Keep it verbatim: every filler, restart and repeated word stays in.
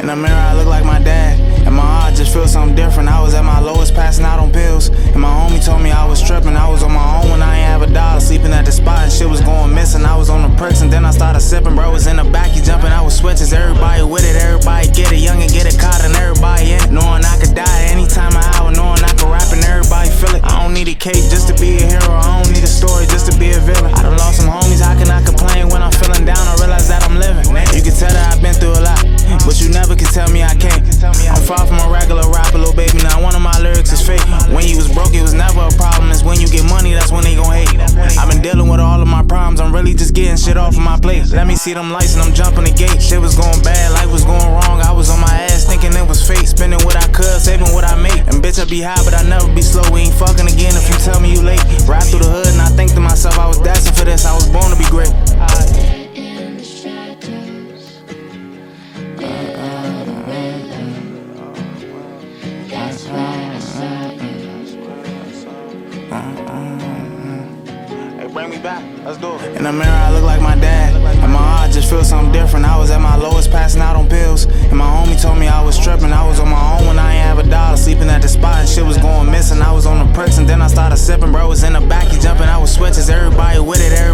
In the mirror, I look like my dad. And my heart just feels something different. I was at my lowest, passing out on pills. And my homie told me I was tripping. I was on my own when I ain't have a dollar. Sleeping at the spot and shit was going missing. I was on the perks and then I started sipping. Bro was in the back, he jumping out with switches. Everybody with it, everybody get it. Young and get it caught and everybody in it. Knowing I could die any time of hour. Knowing I could rap and everybody feel it. I don't need a cape just to be a hero. I don't need a story just to be a villain. I done lost some homies, how can I complain when I'm feeling down? I realize that I'm living. You can tell that I've been through a lot, but you never can tell me I can't. I'm far from a regular rapper, little baby. Now one of my lyrics is fake. When you was broke, it was never a problem. It's when you get money, that's when they gon' hate. I've been dealing with all of my problems. I'm really just getting shit off of my plate. Let me see them lights and I'm jumping the gate. Shit was going bad, life was going wrong. I was on my ass thinking it was fate. Spending what I could, saving what I made. And bitch, I be high, but I never be slow. We ain't fucking again if you tell me you late. Ride through the hood and I think to myself, I was destined for this. I was born to be great. Bring me back, let's do it. In the mirror, I look like my dad. And my heart just feels something different. I was at my lowest, passing out on pills. And my homie told me I was tripping. I was on my own when I ain't have a dollar. Sleeping at the spot and shit was going missing. I was on the perks and then I started sipping. Bro was in the back, he jumping out with switches. Everybody with it, everybody